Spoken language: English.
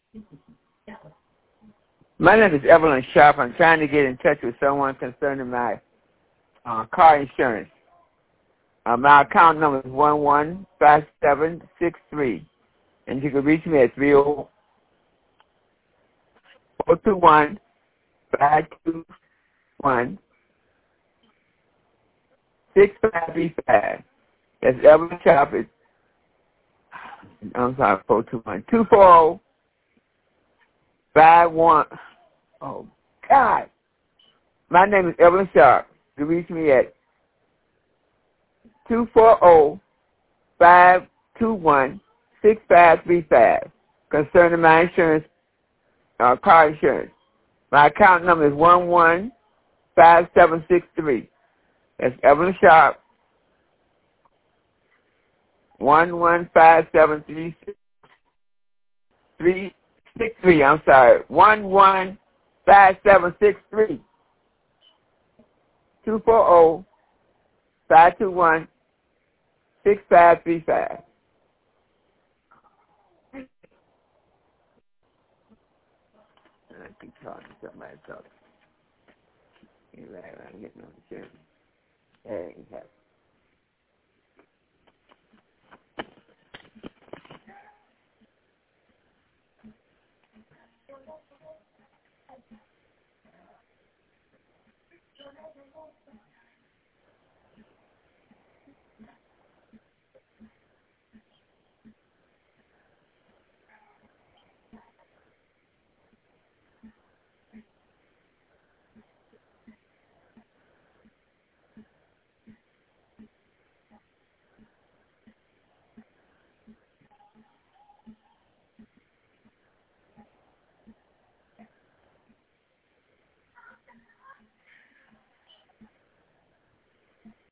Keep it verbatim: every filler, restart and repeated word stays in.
My name is Evelyn Sharp. I'm trying to get in touch with someone concerning my uh, car insurance. Uh, my account number is one one five seven six three, and you can reach me at three oh four two one five two one six five three five. That's Evelyn Sharp. It's, I'm sorry, four two one two four zero five one. Oh, God. My name is Evelyn Sharp. You can reach me at two four zero five two one six five three five concerning my insurance, uh, car insurance. My account number is one one five seven six three. That's Evelyn Sharp. one one five seven three three six three. I'm sorry. one one five seven six three. two four zero five two one six five three five. I keep talking to somebody talking. You're right, I'm getting on the journey. Hey, okay.